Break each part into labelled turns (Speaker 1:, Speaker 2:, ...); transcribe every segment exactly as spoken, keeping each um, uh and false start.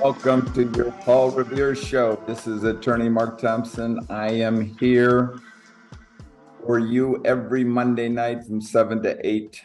Speaker 1: Welcome to your Paul Revere Show. This is Attorney Mark Thompson. I am here for you every Monday night from seven to eight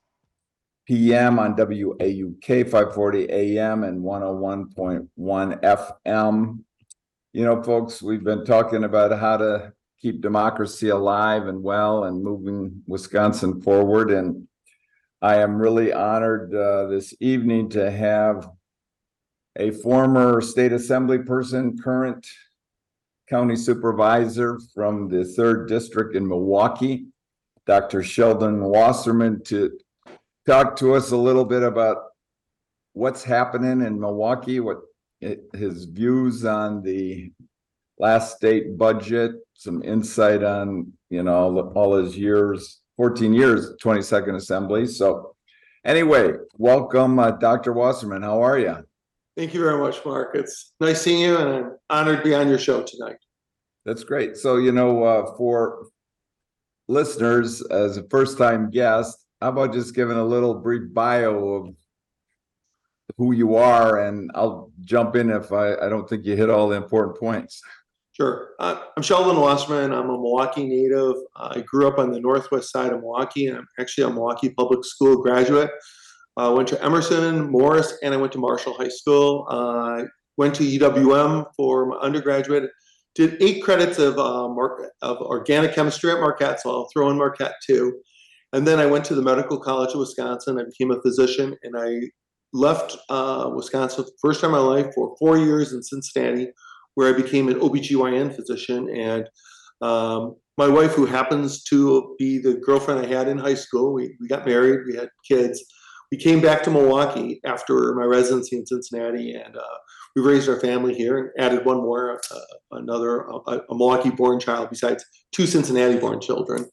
Speaker 1: p m on W A U K five forty A M and one oh one point one F M. You know, folks, we've been talking about how to keep democracy alive and well and moving Wisconsin forward. And I am really honored uh, this evening to have a former state assembly person, current county supervisor from the third district in Milwaukee, Doctor Sheldon Wasserman, to talk to us a little bit about what's happening in Milwaukee, what it, his views on the last state budget, some insight on, you know, all his years, fourteen years, twenty-second Assembly. So anyway, welcome, uh, Doctor Wasserman. How are you?
Speaker 2: Thank you very much, Mark. It's nice seeing you, and I'm honored to be on your show tonight.
Speaker 1: That's great. So, you know, uh, for listeners, as a first-time guest, how about just giving a little brief bio of who you are, and I'll jump in if I, I don't think you hit all the important points.
Speaker 2: Sure. Uh, I'm Sheldon Wasserman. I'm a Milwaukee native. I grew up on the northwest side of Milwaukee, and I'm actually a Milwaukee Public School graduate. I uh, went to Emerson, Morris, and I went to Marshall High School. Uh, went to U W M for my undergraduate. Did eight credits of, uh, Mar- of organic chemistry at Marquette, so I'll throw in Marquette too. And then I went to the Medical College of Wisconsin. I became a physician, and I left uh, Wisconsin for the first time in my life for four years in Cincinnati, where I became an O B G Y N physician. And um, my wife, who happens to be the girlfriend I had in high school, we, we got married, we had kids. We came back to Milwaukee after my residency in Cincinnati, and uh, we raised our family here and added one more, uh, another, a, a Milwaukee-born child besides two Cincinnati-born children,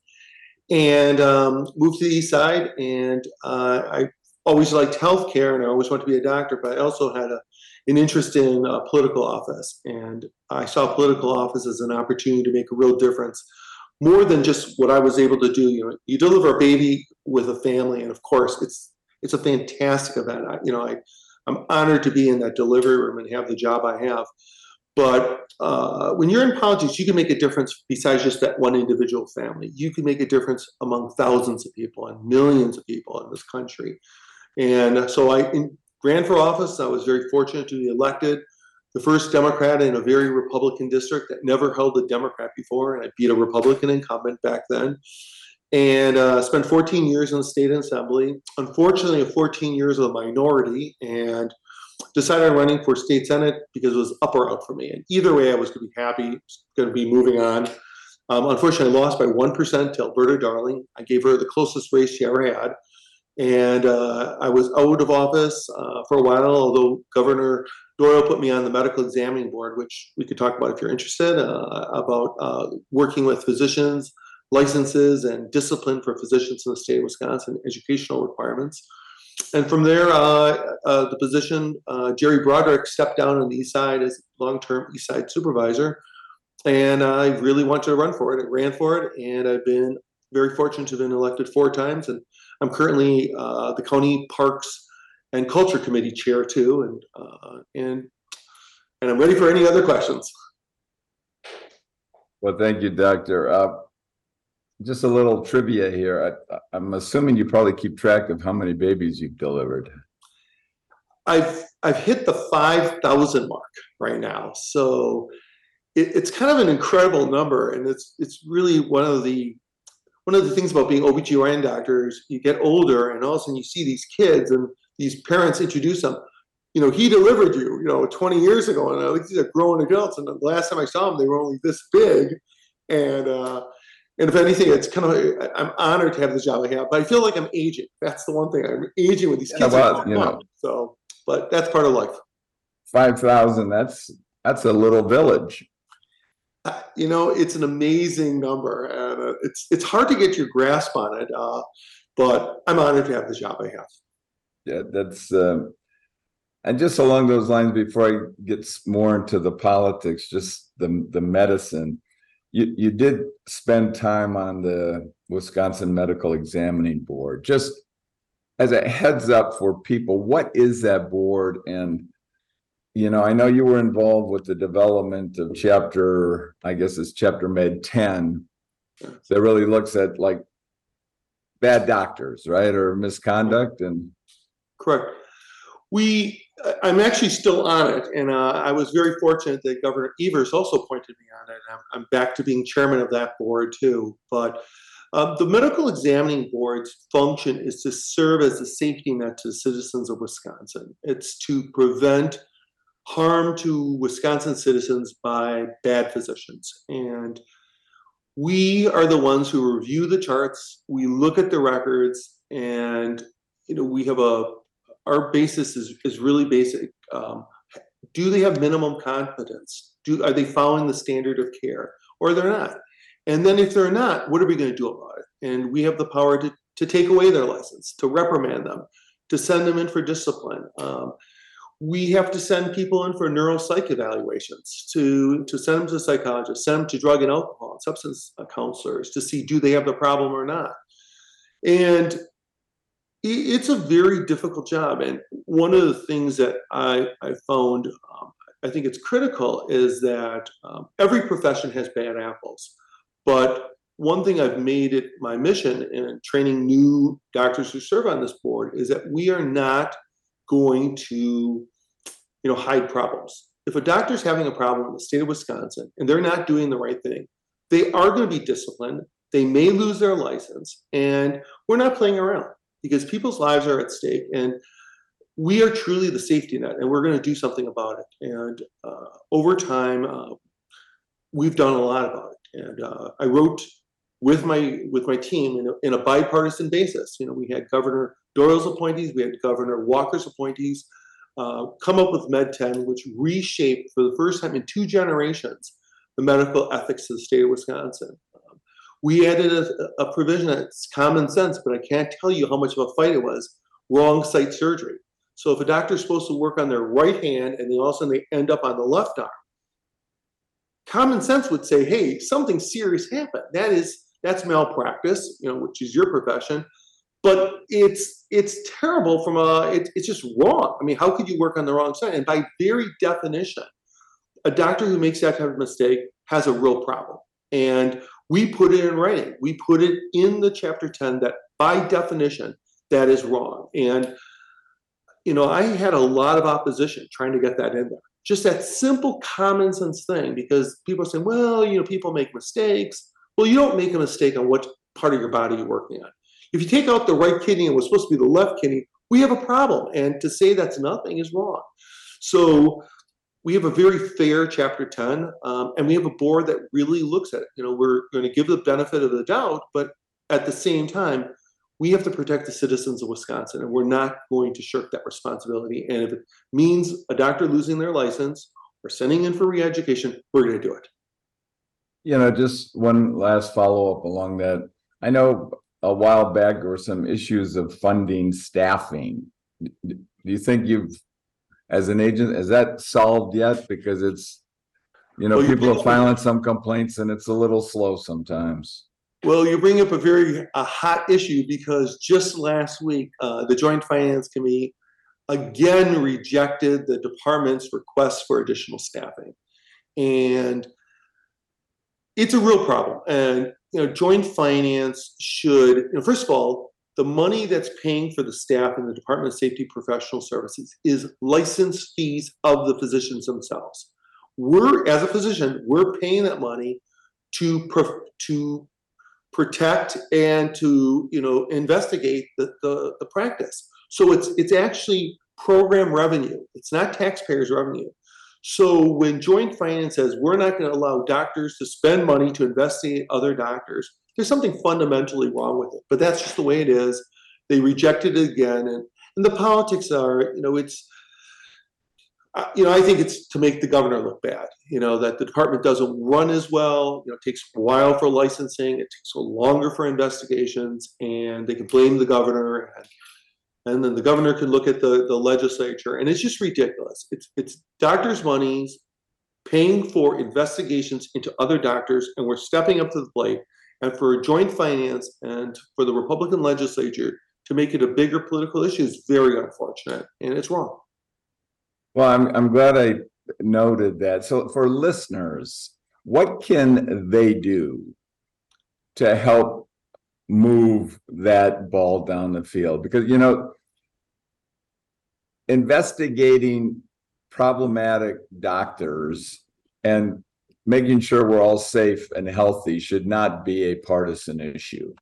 Speaker 2: and um, moved to the east side. And uh, I always liked healthcare, and I always wanted to be a doctor, but I also had a, an interest in uh, political office, and I saw political office as an opportunity to make a real difference, more than just what I was able to do. You know, you deliver a baby with a family, and of course, it's It's a fantastic event. I, you know, I, I'm honored to be in that delivery room and have the job I have. But uh, when you're in politics, you can make a difference besides just that one individual family. You can make a difference among thousands of people and millions of people in this country. And so I in, ran for office. I was very fortunate to be elected, the first Democrat in a very Republican district that never held a Democrat before. And I beat a Republican incumbent back then. And uh, spent fourteen years in the state assembly. Unfortunately, fourteen years of a minority, and decided on running for state senate because it was up or out for me. And either way, I was going to be happy, going to be moving on. Um, unfortunately, I lost by one percent to Alberta Darling. I gave her the closest race she ever had. And uh, I was out of office uh, for a while, although Governor Doyle put me on the medical examining board, which we could talk about if you're interested, uh, about uh, working with physicians, licenses, and discipline for physicians in the state of Wisconsin, educational requirements. And from there, uh, uh, the position, uh, Jerry Broderick stepped down on the east side as long-term east side supervisor. And I really wanted to run for it. I ran for it, and I've been very fortunate to have been elected four times. And I'm currently uh, the County Parks and Culture Committee chair too. And, uh, and, and I'm ready for any other questions.
Speaker 1: Well, thank you, Doctor. Uh, Just a little trivia here. I, I'm assuming you probably keep track of how many babies you've delivered.
Speaker 2: I've I've hit the five thousand mark right now, so it, it's kind of an incredible number, and it's it's really one of the one of the things about being O B G Y N doctors. You get older, and all of a sudden you see these kids, and these parents introduce them. You know, he delivered you, you know, twenty years ago, and I think these are grown adults. And the last time I saw them, they were only this big, and. uh And if anything, it's kind of, I'm honored to have the job I have, but I feel like I'm aging. That's the one thing. I'm aging with these kids.
Speaker 1: Yeah, well, you know,
Speaker 2: so, but that's part of life.
Speaker 1: five thousand, that's, that's a little village.
Speaker 2: Uh, you know, it's an amazing number, and uh, it's, it's hard to get your grasp on it, uh, but I'm honored to have the job I have.
Speaker 1: Yeah, that's, um, and just along those lines, before I get more into the politics, just the, the medicine, You you did spend time on the Wisconsin Medical Examining Board. Just as a heads up for people, what is that board, and you know, I know you were involved with the development of chapter, I guess it's chapter med ten, that really looks at like bad doctors, right? Or misconduct and.
Speaker 2: Correct. We, I'm actually still on it, and uh, I was very fortunate that Governor Evers also appointed me on it. I'm, I'm back to being chairman of that board too. But uh, the medical examining board's function is to serve as a safety net to the citizens of Wisconsin. It's to prevent harm to Wisconsin citizens by bad physicians. And we are the ones who review the charts, we look at the records, and you know, we have a our basis is, is really basic. Um, do they have minimum competence? Do, are they following the standard of care, or they're not? And then if they're not, what are we going to do about it? And we have the power to, to take away their license, to reprimand them, to send them in for discipline. Um, we have to send people in for neuropsych evaluations, to, to send them to psychologists, send them to drug and alcohol and substance counselors to see do they have the problem or not. And it's a very difficult job. And one of the things that I, I found, um, I think it's critical, is that um, every profession has bad apples. But one thing I've made it my mission in training new doctors who serve on this board is that we are not going to, you know, hide problems. If a doctor's having a problem in the state of Wisconsin and they're not doing the right thing, they are going to be disciplined. They may lose their license, and we're not playing around, because people's lives are at stake, and we are truly the safety net, and we're going to do something about it. And uh, over time, uh, we've done a lot about it. And uh, I wrote with my with my team in a, in a bipartisan basis. You know, we had Governor Doyle's appointees, we had Governor Walker's appointees, uh, come up with Med ten, which reshaped for the first time in two generations the medical ethics of the state of Wisconsin. We added a, a provision that's common sense, but I can't tell you how much of a fight it was: wrong site surgery. So if a doctor's supposed to work on their right hand and then all of a sudden they end up on the left arm, common sense would say, hey, something serious happened. That is, that's malpractice, you know, which is your profession. But it's it's terrible from a, it, it's just wrong. I mean, how could you work on the wrong side? And by very definition, a doctor who makes that type of mistake has a real problem. And we put it in writing. We put it in the chapter ten that by definition, that is wrong. And, you know, I had a lot of opposition trying to get that in there. Just that simple common sense thing, because people are saying, well, you know, people make mistakes. Well, you don't make a mistake on what part of your body you're working on. If you take out the right kidney and what's supposed to be the left kidney, we have a problem. And to say that's nothing is wrong. So we have a very fair chapter ten, um, and we have a board that really looks at it. You know, we're going to give the benefit of the doubt, but at the same time, we have to protect the citizens of Wisconsin, and we're not going to shirk that responsibility. And if it means a doctor losing their license or sending in for re-education, we're going to do it.
Speaker 1: You know, just one last follow-up along that. I know a while back there were some issues of funding staffing. Do you think you've, as an agent, is that solved yet? Because it's, you know, well, people are filing some complaints and it's a little slow sometimes.
Speaker 2: Well, you bring up a very a hot issue, because just last week, uh, the Joint Finance Committee again rejected the department's request for additional staffing. And it's a real problem. And, you know, Joint Finance should, you know, first of all, the money that's paying for the staff in the Department of Safety Professional Services is license fees of the physicians themselves. We're, as a physician, we're paying that money to to protect and to, you know, investigate the, the, the practice. So it's it's actually program revenue. It's not taxpayers' revenue. So when Joint Finance says we're not going to allow doctors to spend money to investigate other doctors, there's something fundamentally wrong with it. But that's just the way it is. They rejected it again. And, and the politics are, you know, it's, uh, you know, I think it's to make the governor look bad, you know, that the department doesn't run as well. You know, it takes a while for licensing. It takes a longer for investigations, and they can blame the governor. And, and then the governor can look at the, the legislature, and it's just ridiculous. It's, it's doctors' monies paying for investigations into other doctors, and we're stepping up to the plate. And for Joint Finance and for the Republican legislature to make it a bigger political issue is very unfortunate, and it's wrong.
Speaker 1: Well, I'm, I'm glad I noted that. So for listeners, what can they do to help move that ball down the field? Because, you know, investigating problematic doctors and making sure we're all safe and healthy should not be a partisan issue.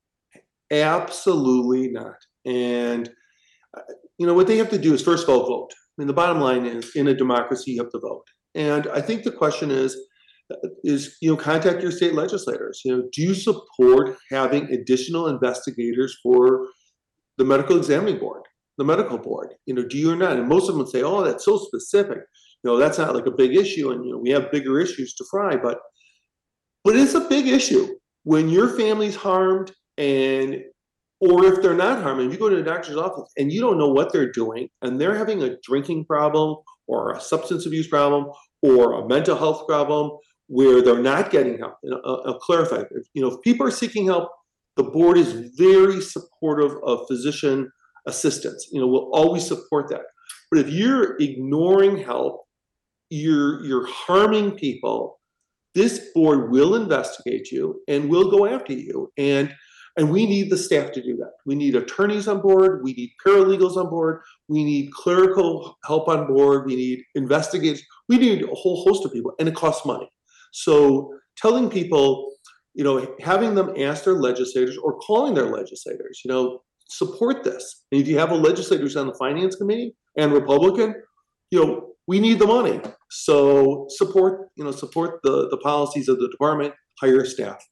Speaker 2: Absolutely not. And, uh, you know, what they have to do is, first of all, vote. I mean, the bottom line is, in a democracy, you have to vote. And I think the question is, is, you know, contact your state legislators. You know, do you support having additional investigators for the medical examining board, the medical board? You know, do you or not? And most of them would say, oh, that's so specific. You know, that's not like a big issue. And, you know, we have bigger issues to fry, but, but it's a big issue when your family's harmed, and, or if they're not harmed, and you go to the doctor's office and you don't know what they're doing, and they're having a drinking problem or a substance abuse problem or a mental health problem where they're not getting help. I'll, I'll clarify. If, you know, if people are seeking help, the board is very supportive of physician assistance. You know, we'll always support that. But if you're ignoring help, you're you're harming people, this board will investigate you and will go after you. And and we need the staff to do that. We need attorneys on board. We need paralegals on board. We need clerical help on board. We need investigators. We need a whole host of people, and it costs money. So telling people, you know, having them ask their legislators or calling their legislators, you know, support this. And if you have a legislator who's on the finance committee and Republican, you know, we need the money. So support, you know, support the, the policies of the department, hire staff.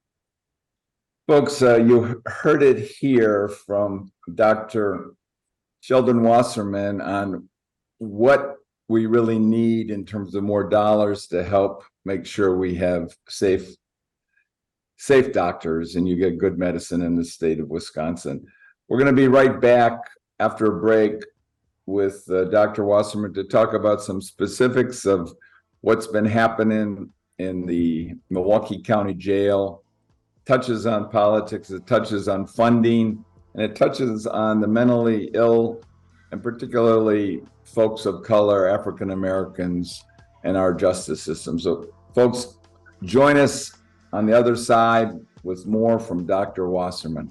Speaker 1: Folks, uh, you heard it here from Doctor Sheldon Wasserman on what we really need in terms of more dollars to help make sure we have safe, safe doctors and you get good medicine in the state of Wisconsin. We're going to be right back after a break with uh, Doctor Wasserman to talk about some specifics of what's been happening in the Milwaukee County Jail. Touches on politics, it touches on funding, and it touches on the mentally ill, and particularly folks of color, African Americans, and our justice system. So, folks, join us on the other side with more from Doctor Wasserman.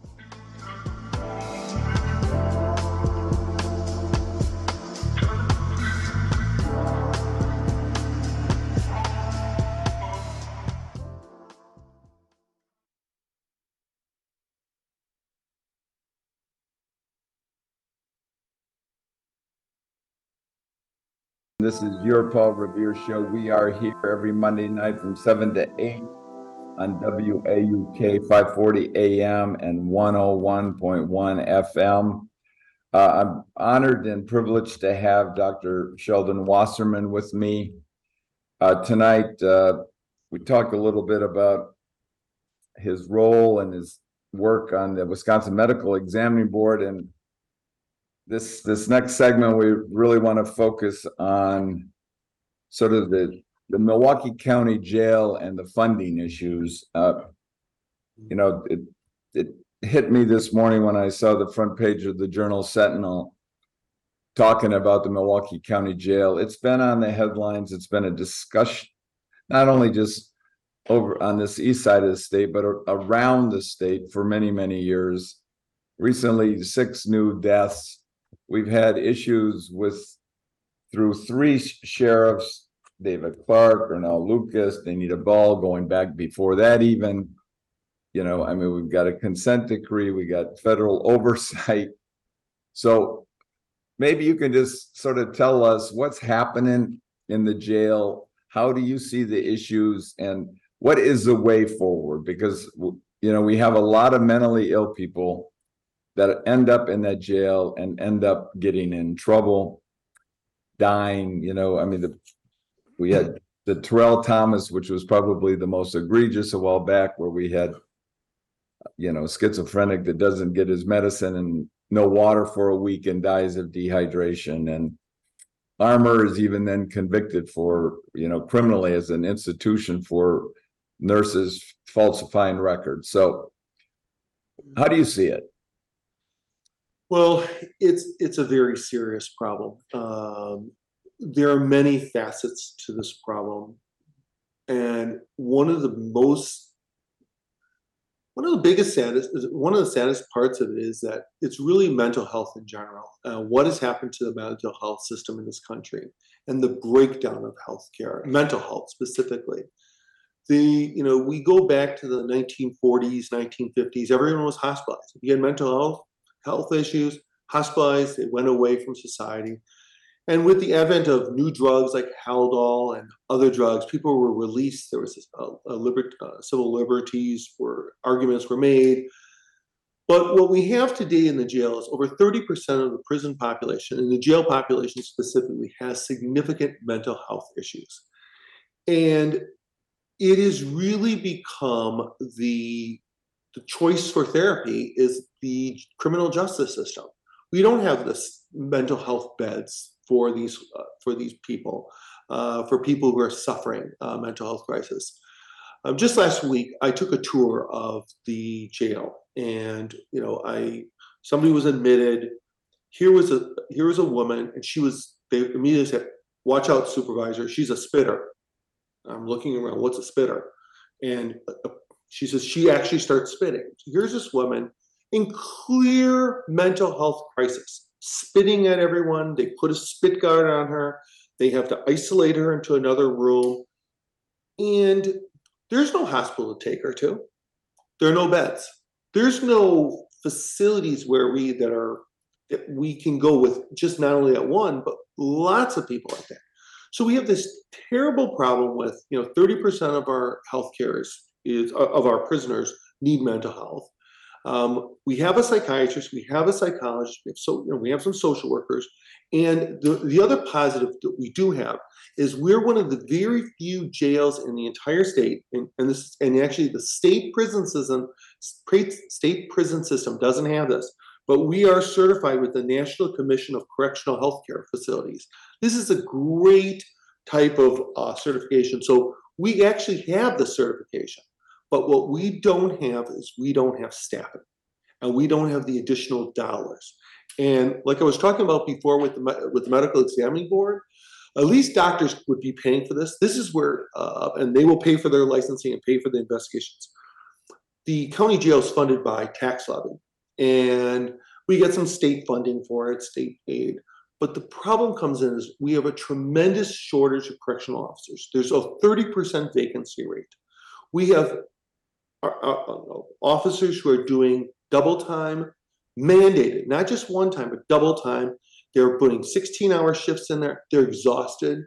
Speaker 1: This is your Paul Revere Show. We are here every Monday night from seven to eight on W A U K five forty A M and one oh one point one F M. Uh, I'm honored and privileged to have Doctor Sheldon Wasserman with me uh, tonight. Uh, we talked a little bit about his role and his work on the Wisconsin Medical Examining Board, and This this next segment, we really want to focus on sort of the the Milwaukee County Jail and the funding issues. Uh, you know, it it hit me this morning when I saw the front page of the Journal Sentinel talking about the Milwaukee County Jail. It's been on the headlines. It's been a discussion, not only just over on this east side of the state, but around the state for many, many years. Recently, six new deaths. We've had issues with, through three sheriffs, David Clark, Ernell Lucas, Danita Ball, going back before that even. You know, I mean, we've got a consent decree, we got federal oversight. So maybe you can just sort of tell us what's happening in the jail. How do you see the issues and what is the way forward? Because, you know, we have a lot of mentally ill people that end up in that jail and end up getting in trouble, dying. You know, I mean, the, we had the Terrell Thomas, which was probably the most egregious a while back, where we had, you know, schizophrenic that doesn't get his medicine and no water for a week and dies of dehydration. And Armour is even then convicted for, you know, criminally as an institution for nurses falsifying records. So how do you see it?
Speaker 2: Well, it's it's a very serious problem. Um, there are many facets to this problem, and one of the most one of the biggest saddest is one of the saddest parts of it is that it's really mental health in general. Uh, what has happened to the mental health system in this country and the breakdown of healthcare, mental health specifically. The you know we go back to the nineteen forties, nineteen fifties. Everyone was hospitalized. If you had mental health health issues, hospitalized. They went away from society. And with the advent of new drugs like Haldol and other drugs, people were released. There was this, uh, a liber- uh, civil liberties, where arguments were made. But what we have today in the jail is over thirty percent of the prison population, and the jail population specifically, has significant mental health issues. And it has really become the the choice for therapy is the criminal justice system. We don't have this mental health beds for these uh, for these people, uh, for people who are suffering uh, mental health crisis. Um, just last week, I took a tour of the jail, and you know, I somebody was admitted. Here was a here was a woman, and she was. They immediately said, "Watch out, supervisor. She's a spitter." I'm looking around. What's a spitter? And uh, she says she actually starts spitting. So here's this woman in clear mental health crisis, spitting at everyone. They put a spit guard on her. They have to isolate her into another room. And there's no hospital to take her to. There are no beds. There's no facilities where we that are that we can go with just not only at one, but lots of people like that. So we have this terrible problem with, you know, thirty percent of our healthcare is, is of our prisoners need mental health. Um, we have a psychiatrist, we have a psychologist, we have, so, you know, we have some social workers. And the, the other positive that we do have is we're one of the very few jails in the entire state, and, and this and actually the state prison system, state prison system doesn't have this, but we are certified with the National Commission of Correctional Healthcare Facilities. This is a great type of uh, certification. So we actually have the certification, but what we don't have is we don't have staffing, and we don't have the additional dollars. And like I was talking about before with the with the medical examining board, at least doctors would be paying for this. This is where, uh, and they will pay for their licensing and pay for the investigations. The county jail is funded by tax levy, and we get some state funding for it, state aid. But the problem comes in is we have a tremendous shortage of correctional officers. There's a thirty percent vacancy rate. We have our, our, our officers who are doing double time, mandated, not just one time, but double time. They're putting sixteen hour shifts in there. They're exhausted.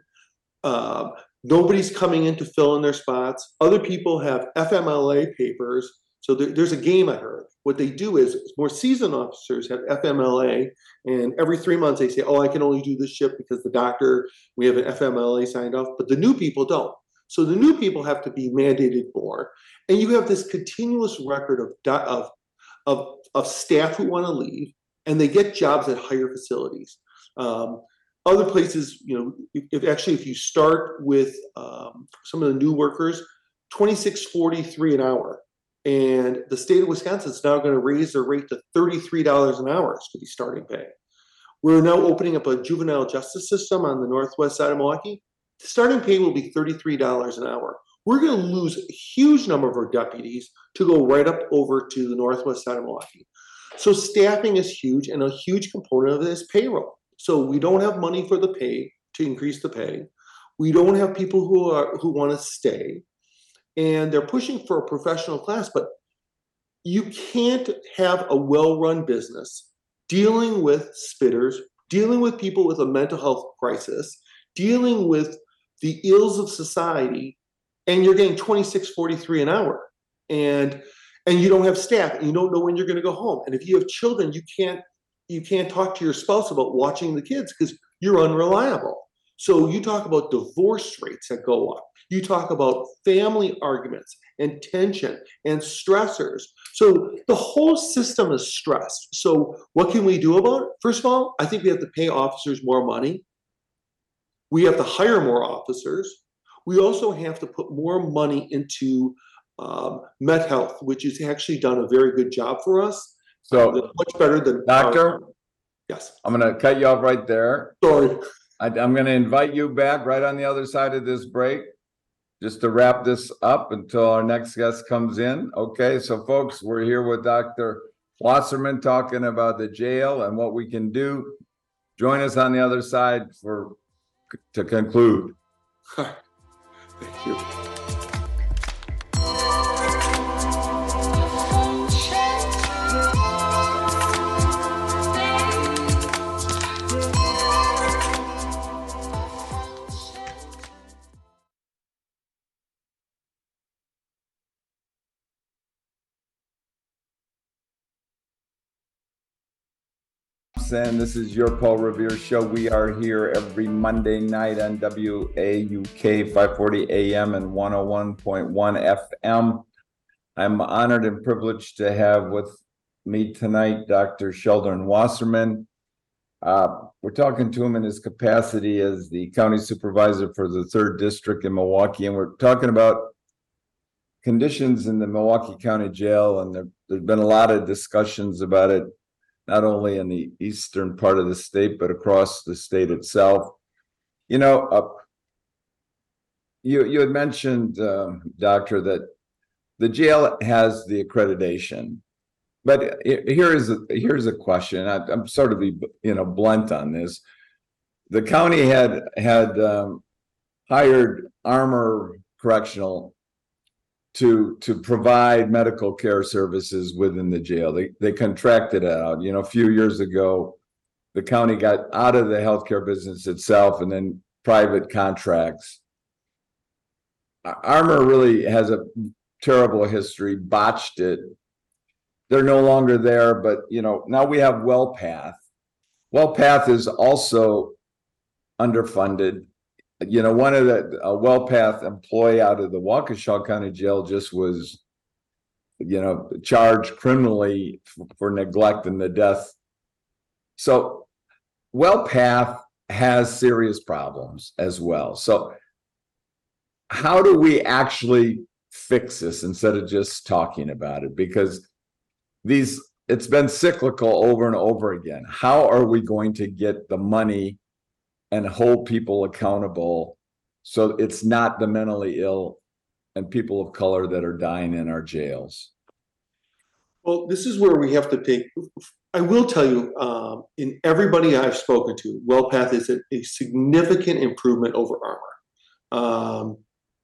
Speaker 2: Uh, nobody's coming in to fill in their spots. Other people have F M L A papers. So there, there's a game I heard. What they do is more seasoned officers have F M L A, and every three months they say, oh, I can only do this shift because the doctor, we have an F M L A signed off, but the new people don't. So the new people have to be mandated more. And you have this continuous record of, of, of, of staff who want to leave, and they get jobs at higher facilities. Um, other places, you know, if, if actually if you start with um, some of the new workers, twenty-six forty-three an hour. And the state of Wisconsin is now going to raise their rate to thirty-three dollars an hour to be starting pay. We're now opening up a juvenile justice system on the northwest side of Milwaukee. The starting pay will be thirty-three dollars an hour. We're going to lose a huge number of our deputies to go right up over to the northwest side of Milwaukee. So staffing is huge, and a huge component of it is payroll. So we don't have money for the pay to increase the pay. We don't have people who are who want to stay. And they're pushing for a professional class, but you can't have a well-run business dealing with spitters, dealing with people with a mental health crisis, dealing with the ills of society, and you're getting twenty-six forty-three an hour. And and you don't have staff, and you don't know when you're going to go home. And if you have children, you can't you can't talk to your spouse about watching the kids because you're unreliable. So you talk about divorce rates that go up. You talk about family arguments and tension and stressors. So the whole system is stressed. So what can we do about it? First of all, I think we have to pay officers more money. We have to hire more officers. We also have to put more money into um, Met Health, which has actually done a very good job for us.
Speaker 1: So
Speaker 2: uh, much better than
Speaker 1: doctor,
Speaker 2: our, Yes.
Speaker 1: I'm going to cut you off right there.
Speaker 2: Sorry.
Speaker 1: I, I'm going to invite you back right on the other side of this break, just to wrap this up until our next guest comes in. Okay, so folks, we're here with Doctor Wasserman talking about the jail and what we can do. Join us on the other side for to conclude.
Speaker 2: Thank you.
Speaker 1: And this is your Paul Revere show. We are here every Monday night on W A U K five forty A M and one oh one point one F M. I'm honored and privileged to have with me tonight Doctor Sheldon Wasserman. Uh, we're talking to him in his capacity as the county supervisor for the third district in Milwaukee, and we're talking about conditions in the Milwaukee County Jail, and there, there's been a lot of discussions about it, not only in the eastern part of the state, but across the state itself. You know, uh, you you had mentioned, um, Doctor, that the jail has the accreditation, but here is a, here's a question. I, I'm sort of be you know blunt on this. The county had had um, hired Armor Correctional to to provide medical care services within the jail. They they contracted it out. You know, a few years ago, the county got out of the healthcare business itself and then private contracts. Armor really has a terrible history, botched it. They're no longer there, but you know, now we have WellPath. WellPath is also underfunded. You know, one of the a WellPath employee out of the Waukesha County Jail just was, you know, charged criminally for, for neglect and the death. So WellPath has serious problems as well. So how do we actually fix this instead of just talking about it? Because these it's been cyclical over and over again. How are we going to get the money and hold people accountable so it's not the mentally ill and people of color that are dying in our jails?
Speaker 2: Well, this is where we have to take, I will tell you, um, in everybody I've spoken to, WellPath is a, a significant improvement over Armor. Um,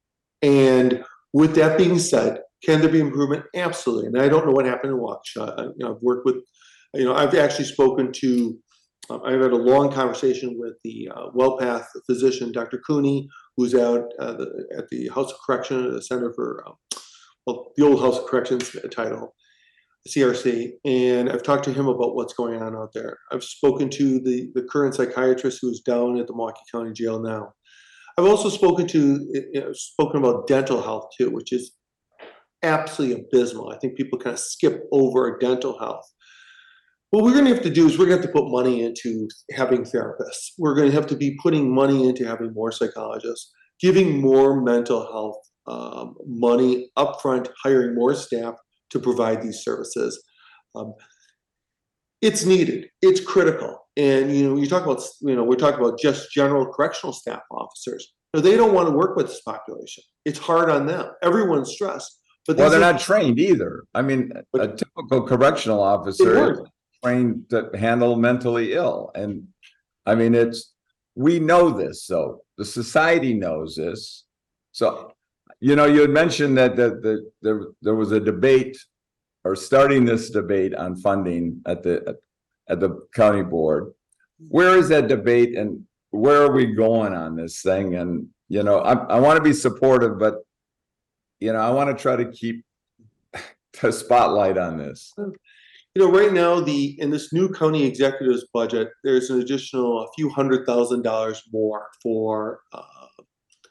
Speaker 2: and with that being said, can there be improvement? Absolutely. And I don't know what happened in Waukesha. I, you know, I've worked with, you know, I've actually spoken to Um, I've had a long conversation with the uh, WellPath physician, Doctor Cooney, who's out uh, the, at the House of Correction, the Center for, um, well, the old House of Corrections title, C R C, and I've talked to him about what's going on out there. I've spoken to the, the current psychiatrist who's down at the Milwaukee County Jail now. I've also spoken to, you know, spoken about dental health too, which is absolutely abysmal. I think people kind of skip over dental health. What we're going to have to do is we're going to have to put money into having therapists. We're going to have to be putting money into having more psychologists, giving more mental health um, money upfront, hiring more staff to provide these services. Um, it's needed. It's critical. And you know, you talk about you know, we're talking about just general correctional staff officers. You know, they don't want to work with this population. It's hard on them. Everyone's stressed. But
Speaker 1: well, they're
Speaker 2: are,
Speaker 1: not trained either. I mean, a typical correctional officer trained to handle mentally ill. And I mean, it's, we know this, so the society knows this. So, you know, you had mentioned that the, the, there, there was a debate or starting this debate on funding at the, at, at the county board. Where is that debate and where are we going on this thing? And, you know, I, I want to be supportive, but, you know, I want to try to keep the spotlight on this.
Speaker 2: You know, right now, the in this new county executive's budget, there's an additional a few hundred thousand dollars more for uh,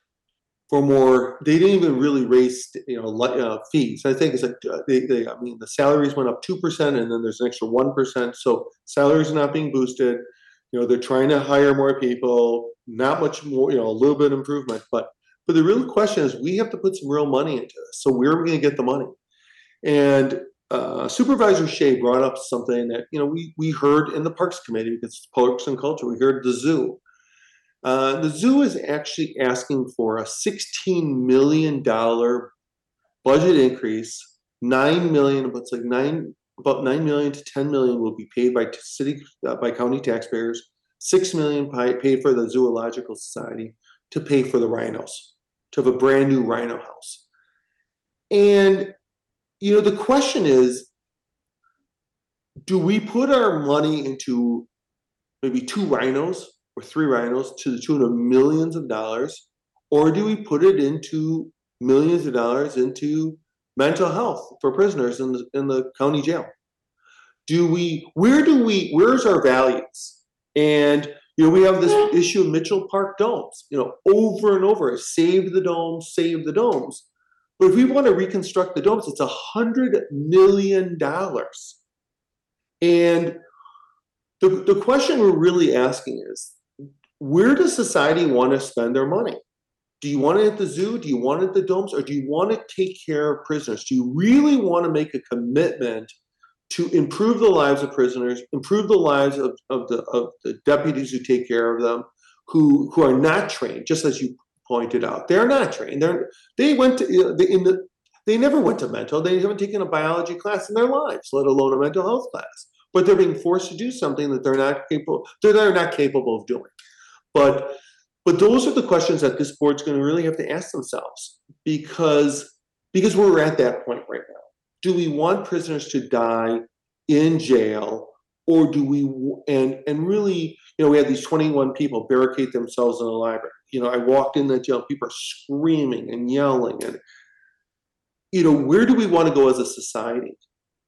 Speaker 2: for more. They didn't even really raise, you know, uh, fees. I think it's like uh, they, they. I mean, the salaries went up two percent, and then there's an extra one percent. So salaries are not being boosted. You know, they're trying to hire more people. Not much more. You know, a little bit of improvement, but but the real question is, we have to put some real money into this. So where are we going to get the money? And uh, Supervisor Shea brought up something that, you know, we, we heard in the Parks Committee, because it's Parks and Culture, we heard the zoo. Uh, the zoo is actually asking for a sixteen million dollars budget increase. Nine million, it's like nine, about nine million to ten million will be paid by city, uh, by county taxpayers. Six million paid for the Zoological Society to pay for the rhinos, to have a brand new rhino house. And, you know, the question is, do we put our money into maybe two rhinos or three rhinos to the tune of millions of dollars, or do we put it into millions of dollars into mental health for prisoners in the, in the county jail? Do we, where do we, where's our values? And, you know, we have this issue of Mitchell Park domes, you know, over and over, save the domes, save the domes. But if we want to reconstruct the domes, it's a hundred million dollars. And the, the question we're really asking is, where does society want to spend their money? Do you want it at the zoo? Do you want it at the domes? Or do you want to take care of prisoners? Do you really want to make a commitment to improve the lives of prisoners, improve the lives of, of, the, of the deputies who take care of them, who, who are not trained, just as you pointed out? They're not trained. They're, they went to, you know, they, in the, they never went to mental. They haven't taken a biology class in their lives, let alone a mental health class. But they're being forced to do something that they're not capable, that they're not capable of doing. But But those are the questions that this board's going to really have to ask themselves, because, because we're at that point right now. Do we want prisoners to die in jail, or do we, and, and really, you know, we had these twenty-one people barricade themselves in the library. You know, I walked in the jail, people are screaming and yelling, and, you know, where do we want to go as a society?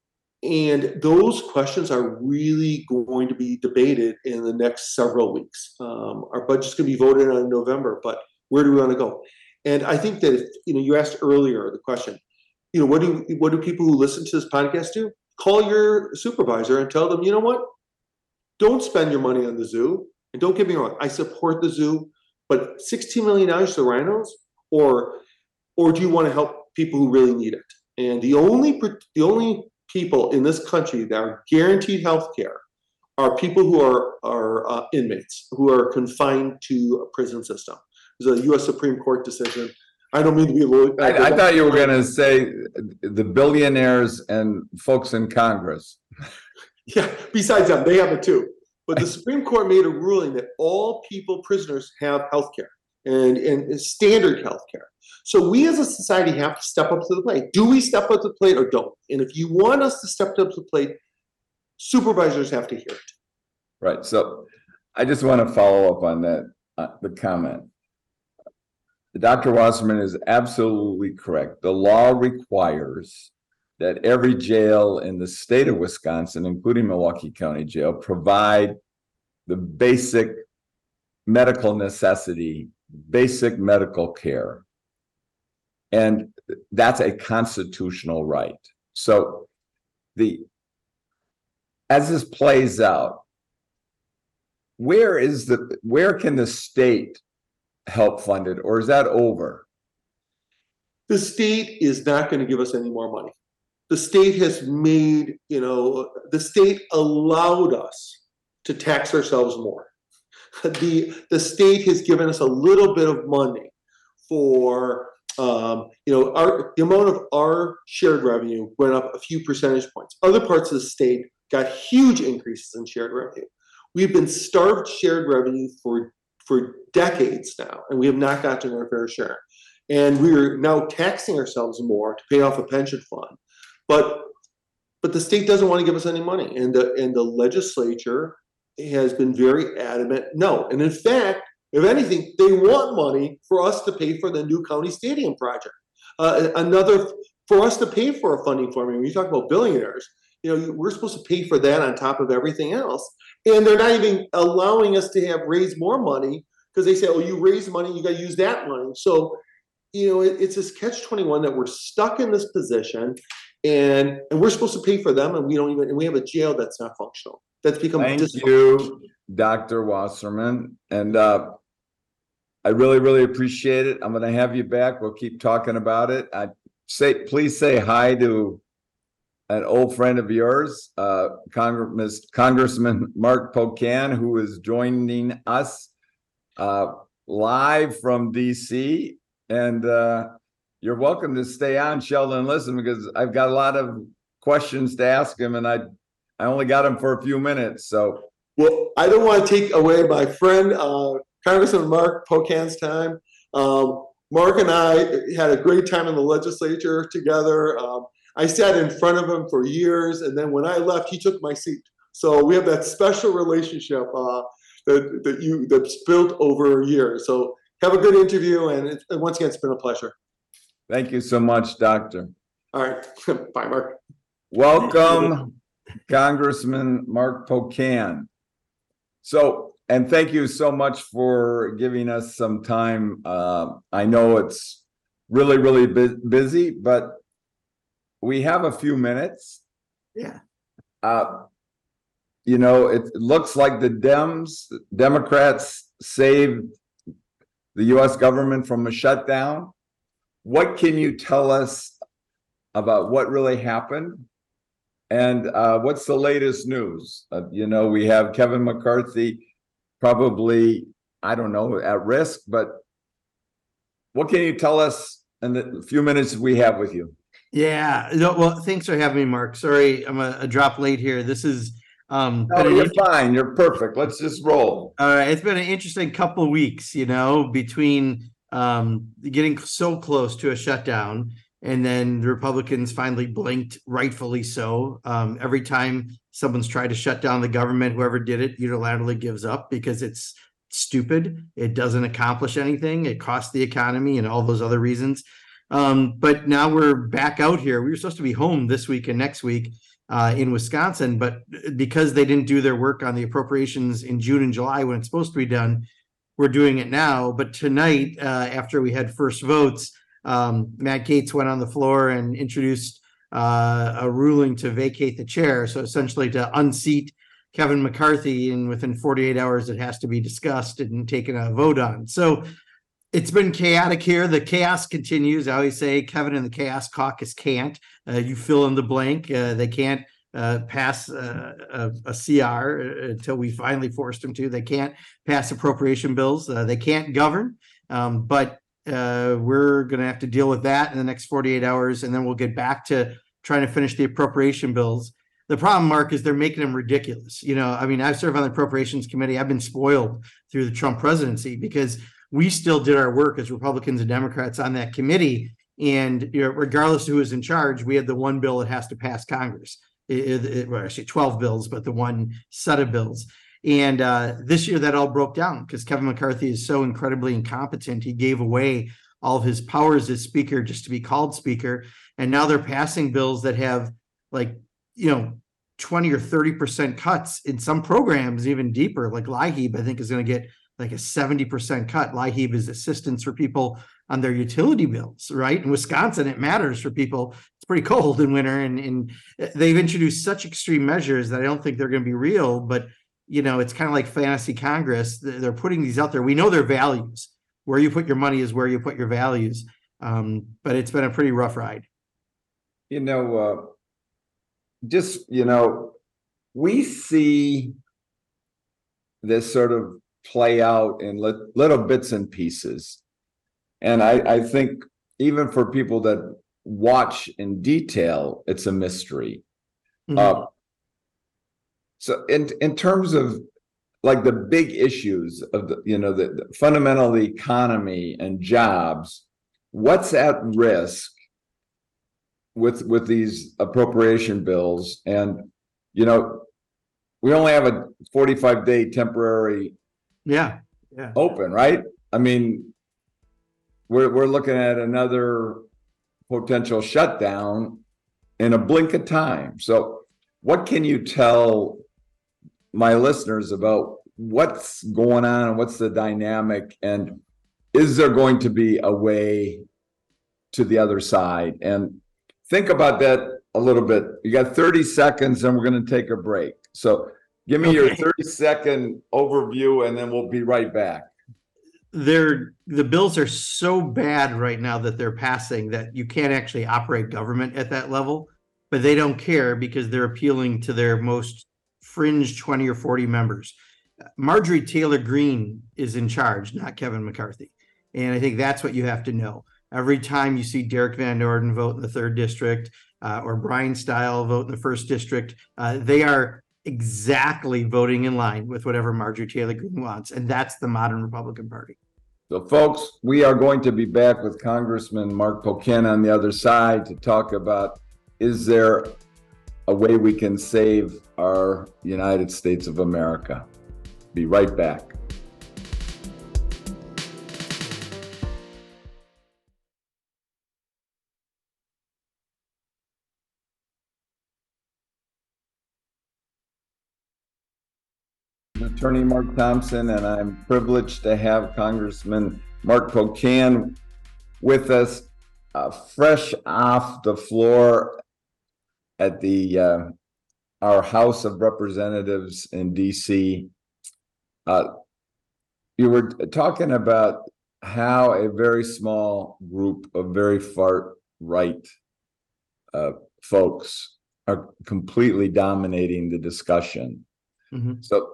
Speaker 2: And those questions are really going to be debated in the next several weeks. Um, our budget's going to be voted on in November, but where do we want to go? And I think that, if, you know, you asked earlier the question, you know, what do what do people who listen to this podcast do? Call your supervisor and tell them, you know what? Don't spend your money on the zoo. And don't get me wrong, I support the zoo, but sixteen million dollars to rhinos, or or do you want to help people who really need it? And the only the only people in this country that are guaranteed health care are people who are, are uh, inmates, who are confined to a prison system. There's a U S Supreme Court decision. I don't mean to be a little...
Speaker 1: I, I thought you were going to say the billionaires and folks in Congress.
Speaker 2: Yeah, besides them, they have it too. But the Supreme Court made a ruling that all people, prisoners, have health care and, and standard health care. So we as a society have to step up to the plate. Do we step up to the plate or don't? And if you want us to step up to the plate, supervisors have to hear it.
Speaker 1: Right. So I just want to follow up on that, uh, the comment. Doctor Wasserman is absolutely correct. The law requires that every jail in the state of Wisconsin, including Milwaukee County Jail, provide the basic medical necessity, basic medical care. And that's a constitutional right. So the as this plays out, where is the where can the state help fund it, or is that over?
Speaker 2: The state is not going to give us any more money. The state has made, you know, the state allowed us to tax ourselves more. The, the state has given us a little bit of money for, um, you know, our, the amount of our shared revenue went up a few percentage points. Other parts of the state got huge increases in shared revenue. We've been starved shared revenue for, for decades now, and we have not gotten our fair share. And we are now taxing ourselves more to pay off a pension fund. But but the state doesn't want to give us any money. And the and the legislature has been very adamant, no. And in fact, if anything, they want money for us to pay for the new county stadium project. Uh, another, for us to pay for a funding formula. When you talk about billionaires, you know, we're supposed to pay for that on top of everything else. And they're not even allowing us to have raise more money, because they say, oh, you raise money, you got to use that money. So, you know, it, it's this catch twenty-one that we're stuck in this position, and and we're supposed to pay for them, and we don't even, and we have a jail that's not functional. That's become
Speaker 1: Thank you, Doctor Wasserman. And uh, I really, really appreciate it. I'm going to have you back. We'll keep talking about it. I say, please say hi to an old friend of yours, uh, Congress, Congressman Mark Pocan, who is joining us uh, live from D C. And uh, you're welcome to stay on, Sheldon, listen, because I've got a lot of questions to ask him, and I I only got him for a few minutes. So,
Speaker 2: well, I don't want to take away my friend uh, Congressman Mark Pocan's time. Um, Mark and I had a great time in the legislature together. Um, I sat in front of him for years, and then when I left, he took my seat. So we have that special relationship uh, that that you that's built over years. So have a good interview, and, it, and once again, it's been a pleasure.
Speaker 1: Thank you so much, Doctor.
Speaker 2: All right, bye, Mark.
Speaker 1: Welcome, Congressman Mark Pocan. So, and thank you so much for giving us some time. Uh, I know it's really, really bu busy, but we have a few minutes.
Speaker 3: Yeah.
Speaker 1: Uh, you know, it looks like the Dems, Democrats saved the U S government from a shutdown. What can you tell us about what really happened? And uh, what's the latest news? Uh, you know, we have Kevin McCarthy probably, I don't know, at risk, but what can you tell us in the few minutes we have with you?
Speaker 3: Yeah. No, well, thanks for having me, Mark. Sorry, I'm a, a drop late here. This is um
Speaker 1: No,
Speaker 3: been an
Speaker 1: you're
Speaker 3: int-
Speaker 1: fine. You're perfect. Let's just roll.
Speaker 3: all right. It's been an interesting couple of weeks, you know, between um getting so close to a shutdown and then the Republicans finally blinked, rightfully so. Um, every time someone's tried to shut down the government, whoever did it unilaterally gives up because it's stupid. It doesn't accomplish anything. It costs the economy and all those other reasons. Um, but now we're back out here. We were supposed to be home this week and next week uh, in Wisconsin, but because they didn't do their work on the appropriations in June and July when it's supposed to be done, we're doing it now. But tonight, uh, after we had first votes, um, Matt Gaetz went on the floor and introduced uh, a ruling to vacate the chair. So essentially to unseat Kevin McCarthy, and within forty-eight hours, it has to be discussed and taken a vote on. So it's been chaotic here. The chaos continues. I always say Kevin and the Chaos Caucus can't. Uh, you fill in the blank. Uh, they can't uh, pass uh, a, a C R until we finally forced them to. They can't pass appropriation bills. Uh, they can't govern. Um, but uh, we're going to have to deal with that in the next forty-eight hours, and then we'll get back to trying to finish the appropriation bills. The problem, Mark, is they're making them ridiculous. You know, I mean, I serve on the Appropriations Committee. I've been spoiled through the Trump presidency because we still did our work as Republicans and Democrats on that committee. And you know, regardless of who is in charge, we had the one bill that has to pass Congress. It, it, well, actually twelve bills, but the one set of bills. And uh, this year that all broke down because Kevin McCarthy is so incredibly incompetent. He gave away all of his powers as speaker just to be called speaker. And now they're passing bills that have like, you know, twenty or thirty percent cuts in some programs, even deeper, like LIHEAP, I think is going to get like a seventy percent cut. LIHEAP is assistance for people on their utility bills, right? In Wisconsin, it matters for people. It's pretty cold in winter, and, and they've introduced such extreme measures that I don't think they're going to be real, but you know, it's kind of like fantasy Congress. They're putting these out there. We know their values. Where you put your money is where you put your values. Um, but it's been a pretty rough ride.
Speaker 1: You know, uh, just, you know, we see this sort of play out in li little bits and pieces. And I, I think even for people that watch in detail, it's a mystery. Mm-hmm. uh, so in, in terms of like the big issues of the, you know, the, the fundamental economy and jobs, what's at risk with with these appropriation bills? And you know, we only have a forty-five day temporary
Speaker 3: yeah yeah
Speaker 1: open, right? I mean, we're we're looking at another potential shutdown in a blink of time. So what can you tell my listeners about what's going on and what's the dynamic, and is there going to be a way to the other side? And think about that a little bit. You got thirty seconds and we're going to take a break. So give me okay. your thirty second overview and then we'll be right back.
Speaker 3: They're, the bills are so bad right now that they're passing that you can't actually operate government at that level. but they don't care because they're appealing to their most fringe twenty or forty members. Marjorie Taylor Greene is in charge, not Kevin McCarthy. And I think that's what you have to know. Every time you see Derek Van Orden vote in the third district uh, or Brian Stile vote in the first district, uh, they are exactly voting in line with whatever Marjorie Taylor Greene wants. And that's the modern Republican Party.
Speaker 1: So folks, we are going to be back with Congressman Mark Pocan on the other side to talk about, is there a way we can save our United States of America? Be right back. Attorney Mark Thompson, and I'm privileged to have Congressman Mark Pocan with us, uh, fresh off the floor at the uh, our House of Representatives in D C. Uh, you were talking about how a very small group of very far right uh, folks are completely dominating the discussion. Mm-hmm. So.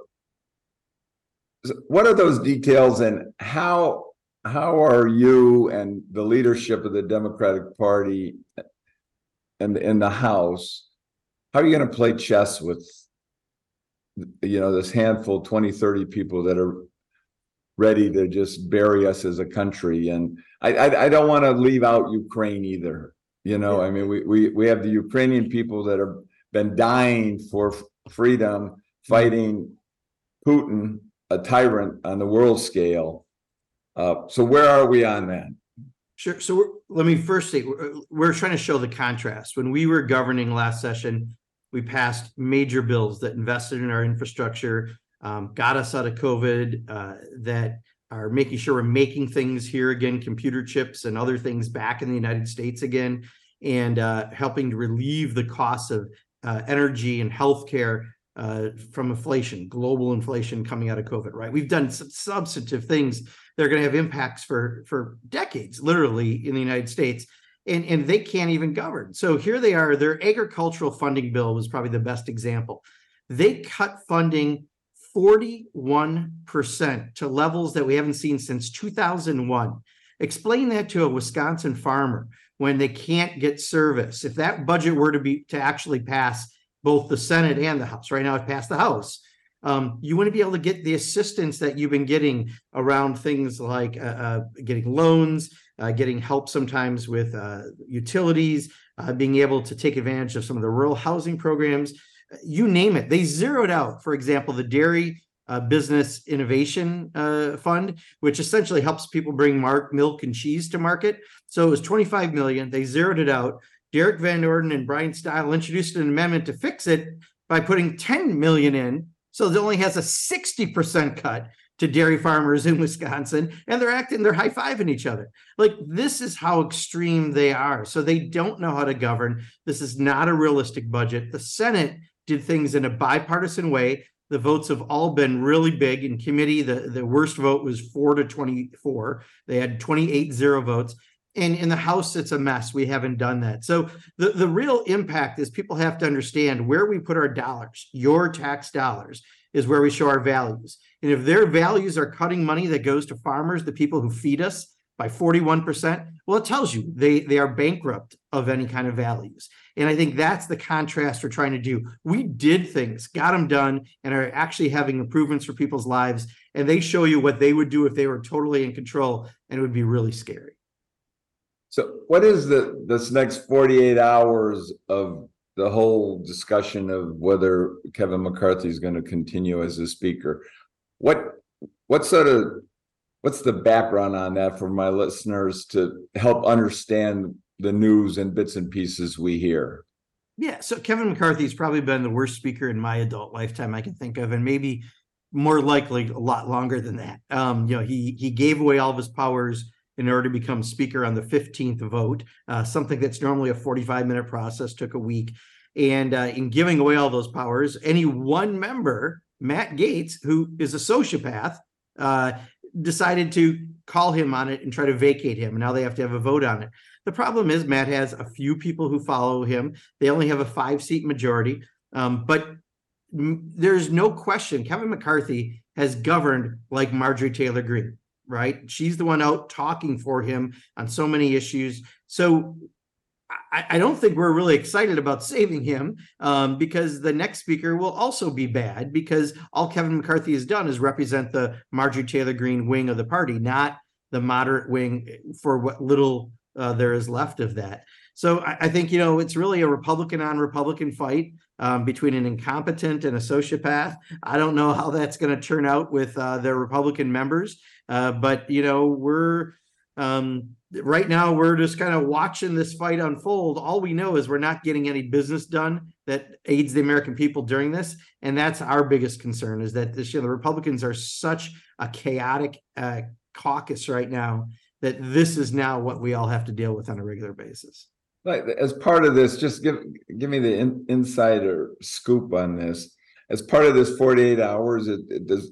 Speaker 1: What are those details, and how how are you and the leadership of the Democratic Party and in the House, how are you going to play chess with, you know, this handful, twenty, thirty people that are ready to just bury us as a country? And I I, I don't want to leave out Ukraine either. You know, yeah. I mean, we, we we have the Ukrainian people that have been dying for freedom, fighting Putin, a tyrant on the world scale. Uh, so where are we on that?
Speaker 3: Sure. So we're, let me first say, we're, we're trying to show the contrast. When we were governing last session, we passed major bills that invested in our infrastructure, um, got us out of COVID, uh, that are making sure we're making things here again, computer chips and other things back in the United States again, and uh, helping to relieve the costs of uh, energy and healthcare Uh, from inflation, global inflation coming out of COVID, right? We've done some substantive things that are going to have impacts for, for decades, literally, in the United States, and, and they can't even govern. So here they are, their agricultural funding bill was probably the best example. They cut funding forty-one percent to levels that we haven't seen since two thousand one. Explain that to a Wisconsin farmer when they can't get service. If that budget were to be to actually pass both the Senate and the House. Right now it passed the House. Um, you want to be able to get the assistance that you've been getting around things like uh, uh, getting loans, uh, getting help sometimes with uh, utilities, uh, being able to take advantage of some of the rural housing programs, you name it. They zeroed out, for example, the Dairy uh, Business Innovation uh, Fund, which essentially helps people bring mark, milk and cheese to market. So it was twenty-five million dollars. They zeroed it out. Derek Van Orden and Brian Stile introduced an amendment to fix it by putting ten million dollars in. So it only has a sixty percent cut to dairy farmers in Wisconsin, and they're acting, they're high-fiving each other. Like, this is how extreme they are. So they don't know how to govern. This is not a realistic budget. The Senate did things in a bipartisan way. The votes have all been really big. In committee, the, the worst vote was four to twenty-four. They had twenty-eight zero votes. And in the House, it's a mess. We haven't done that. So the, the real impact is people have to understand where we put our dollars. Your tax dollars is where we show our values. And if their values are cutting money that goes to farmers, the people who feed us, by forty-one percent, well, it tells you they, they are bankrupt of any kind of values. And I think that's the contrast we're trying to do. We did things, got them done, and are actually having improvements for people's lives. And they show you what they would do if they were totally in control, and it would be really scary.
Speaker 1: So what is the this next forty-eight hours of the whole discussion of whether Kevin McCarthy is going to continue as a speaker? What what sort of what's the background on that for my listeners to help understand the news and bits and pieces we hear?
Speaker 3: Yeah, so Kevin McCarthy's probably been the worst speaker in my adult lifetime I can think of, and maybe more likely a lot longer than that. Um, you know, he he gave away all of his powers in order to become speaker on the fifteenth vote, uh, something that's normally a forty-five minute process, took a week. And uh, in giving away all those powers, any one member, Matt Gaetz, who is a sociopath, uh, decided to call him on it and try to vacate him. And now they have to have a vote on it. The problem is Matt has a few people who follow him. They only have a five seat majority. Um, but m- there's no question Kevin McCarthy has governed like Marjorie Taylor Greene, right? She's the one out talking for him on so many issues. So I, I don't think we're really excited about saving him um, because the next speaker will also be bad, because all Kevin McCarthy has done is represent the Marjorie Taylor Greene wing of the party, not the moderate wing for what little uh, there is left of that. So I, I think, you know, it's really a Republican on Republican fight um, between an incompetent and a sociopath. I don't know how that's going to turn out with uh, their Republican members, uh, but, you know, we're um, right now we're just kind of watching this fight unfold. All we know is we're not getting any business done that aids the American people during this. And that's our biggest concern, is that this, you know, the Republicans are such a chaotic uh, caucus right now that this is now what we all have to deal with on a regular basis.
Speaker 1: Like, as part of this, just give give me the in, insider scoop on this. As part of this forty-eight hours, it, it does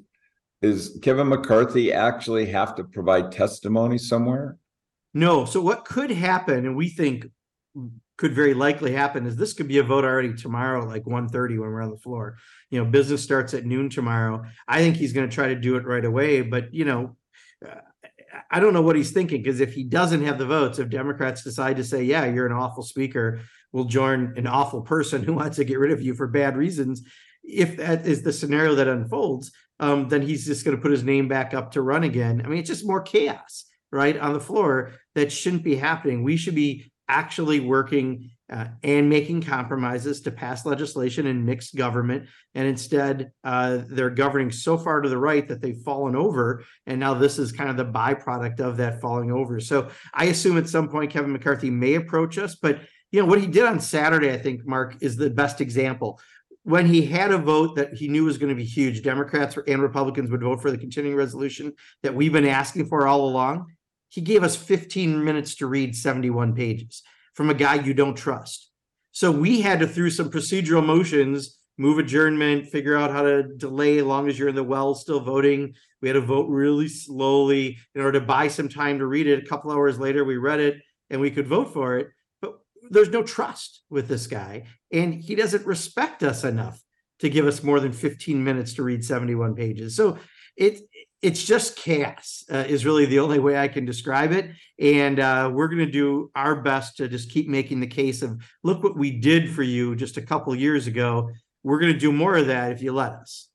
Speaker 1: is Kevin McCarthy actually have to provide testimony somewhere?
Speaker 3: No. So what could happen, and we think could very likely happen, is this could be a vote already tomorrow, like one thirty when we're on the floor. You know, business starts at noon tomorrow. I think he's going to try to do it right away, but you know, uh, I don't know what he's thinking, because if he doesn't have the votes, if Democrats decide to say, yeah, you're an awful speaker, we'll join an awful person who wants to get rid of you for bad reasons. If that is the scenario that unfolds, um, then he's just going to put his name back up to run again. I mean, it's just more chaos, right, on the floor that shouldn't be happening. We should be actually working uh, and making compromises to pass legislation and mixed government. And instead, uh, they're governing so far to the right that they've fallen over. And now this is kind of the byproduct of that falling over. So I assume at some point Kevin McCarthy may approach us. But, you know, what he did on Saturday, I think, Mark, is the best example. When he had a vote that he knew was going to be huge, Democrats and Republicans would vote for the continuing resolution that we've been asking for all along. He gave us fifteen minutes to read seventy-one pages from a guy you don't trust. So we had to, through some procedural motions, move adjournment, figure out how to delay as long as you're in the well still voting. We had to vote really slowly in order to buy some time to read it. A couple hours later, we read it and we could vote for it. But there's no trust with this guy, and he doesn't respect us enough to give us more than fifteen minutes to read seventy-one pages. So it it's just chaos uh, is really the only way I can describe it. And uh, we're going to do our best to just keep making the case of, look what we did for you just a couple years ago. We're going to do more of that if you let us.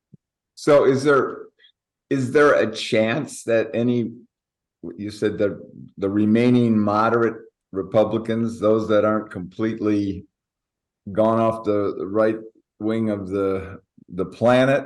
Speaker 1: So is there is there a chance that any, you said that the remaining moderate Republicans, those that aren't completely gone off the, the right wing of the the planet,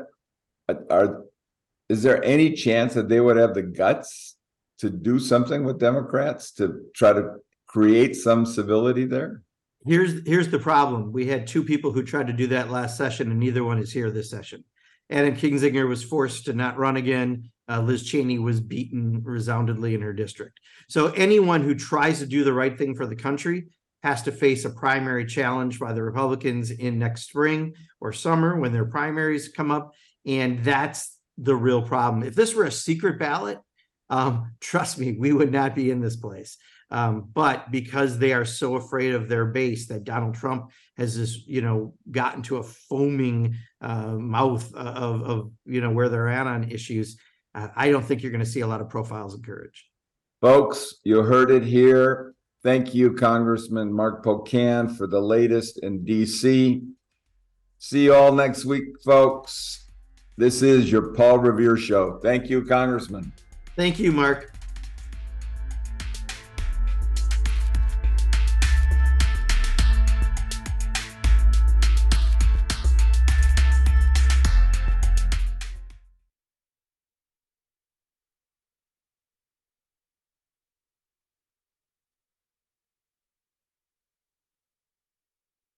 Speaker 1: are is there any chance that they would have the guts to do something with Democrats to try to create some civility there?
Speaker 3: Here's here's the problem. We had two people who tried to do that last session, and neither one is here this session. Adam Kinzinger was forced to not run again. Uh, Liz Cheney was beaten resoundingly in her district. So anyone who tries to do the right thing for the country has to face a primary challenge by the Republicans in next spring or summer when their primaries come up. And that's the real problem. If this were a secret ballot, um, trust me, we would not be in this place. Um, but because they are so afraid of their base that Donald Trump has this, you know, gotten to a foaming uh, mouth of, of, you know, where they're at on issues, uh, I don't think you're going to see a lot of profiles of courage.
Speaker 1: Folks, you heard it here. Thank you, Congressman Mark Pocan, for the latest in D C. See you all next week, folks. This is your Paul Revere Show. Thank you, Congressman.
Speaker 3: Thank you, Mark.